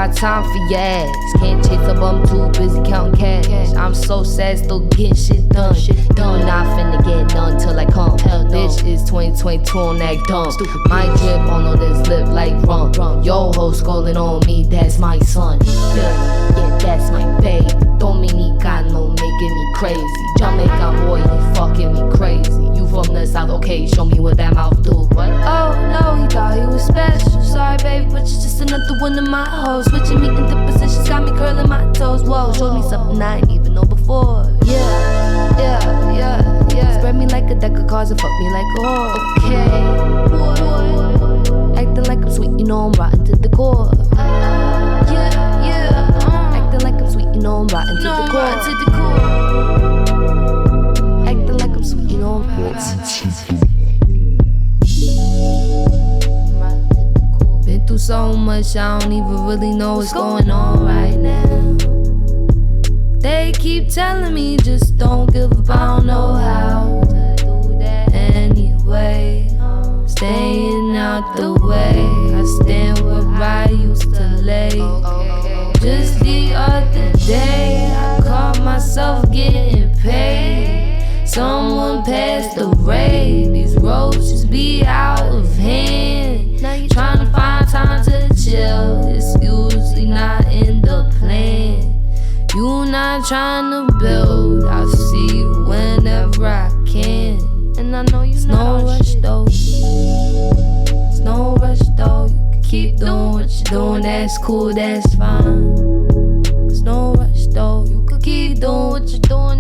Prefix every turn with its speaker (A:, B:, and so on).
A: got time for your ass. Can't chase up, I'm too busy counting cash. I'm so sad, still getting shit done. Done, not finna get none till I come. Bitch, it's 2022 on that dumb. My drip on all this lip like rum. Yo ho scrolling on me, that's my son. Yeah, that's my babe. Dominicano making me crazy. Jamaican boy, he fucking me crazy. You from the south, okay, show me what that mouth do. What? Oh no, he thought he was special. Sorry baby, but you're just another one of my hoes. Switching me into positions, got me curling my toes. Whoa, showed me something I ain't even know before. Yeah. Spread me like a deck of cards and fuck me like a whore. Okay, acting like I'm sweet, you know I'm rotten to the core. Acting like I'm sweet, you know I'm rotten to the core. Acting like I'm sweet, you know I'm rotten. Been through so much, I don't even really know what's going on right now. They keep telling me just don't give up, I don't know how to do that anyway. Staying out the way, I stand where I used to lay. Just the other day, I caught myself getting paid. Someone passed away, these roads just be out of hand. Trying to find time to chill, it's usually not in the plan. You not trying to build, I'll see you whenever I can. And I know you know no rush though. There's no rush though. You can keep doing what you're doing, that's cool, that's fine. There's no rush though. You could keep doing what you're doing.